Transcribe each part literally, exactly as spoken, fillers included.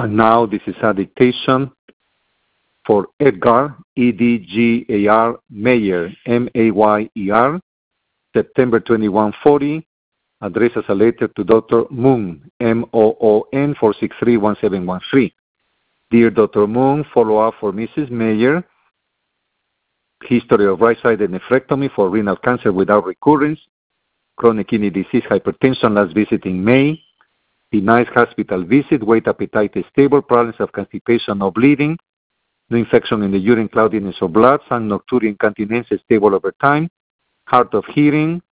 And now this is a dictation for Edgar, E D G A R, Mayer, M A Y E R, September twenty-first forty, addressed as a letter to Doctor Moon, M O O N, four six three one seven one three. Dear Doctor Moon, follow-up for Missus Mayer, history of right-sided nephrectomy for renal cancer without recurrence, chronic kidney disease, hypertension, last visit in May, denies hospital visit, weight, appetite is stable, problems of constipation, no bleeding, no infection in the urine, cloudiness of blood, some nocturia incontinence is stable over time, hard of hearing,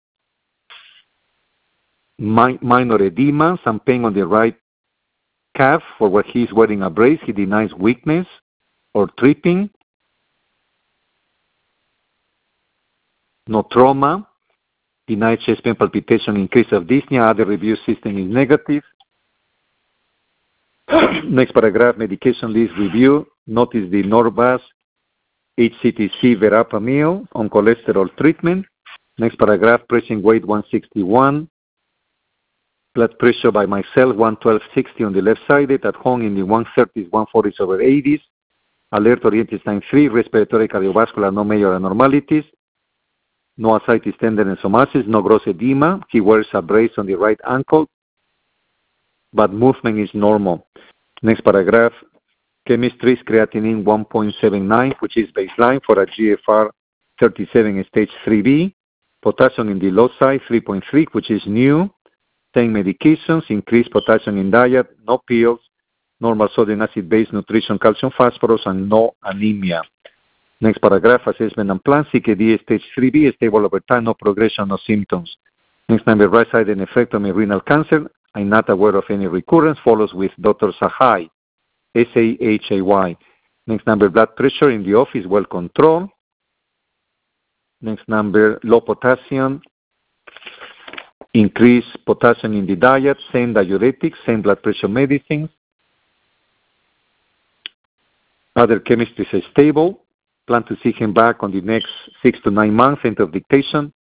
mi- minor edema, some pain on the right calf for where he is wearing a brace. He denies weakness or tripping, no trauma, denies chest pain, palpitation, increase of dyspnea, other review system is negative. Next paragraph, medication list review. Notice the Norvasc, H C T C, verapamil on cholesterol treatment. Next paragraph, pressing weight one sixty-one. Blood pressure by myself, one twelve sixty on the left side. At home in the one thirties, one forties over eighties. Alert oriented sign three, respiratory cardiovascular, no major abnormalities. No ascites, tenderness, or masses, no gross edema. He wears a brace on the right ankle, but movement is normal. Next paragraph, chemistry is creatinine one point seven nine, which is baseline for a G F R thirty-seven stage three B. Potassium in the low side, three point three, which is new. Same medications, increased potassium in diet, no pills, normal sodium acid-based nutrition, calcium, phosphorus, and no anemia. Next paragraph, assessment and plan, C K D stage three B, stable over time, no progression, no symptoms. Next number, right-sided nephrectomy, renal cancer. I'm not aware of any recurrence. Follows with Doctor Sahai, S A H A Y. Next number, blood pressure in the office, well controlled. Next number, low potassium, increased potassium in the diet, same diuretics, same blood pressure medicines. Other chemistry is stable. Plan to see him back on the next six to nine months. End of dictation.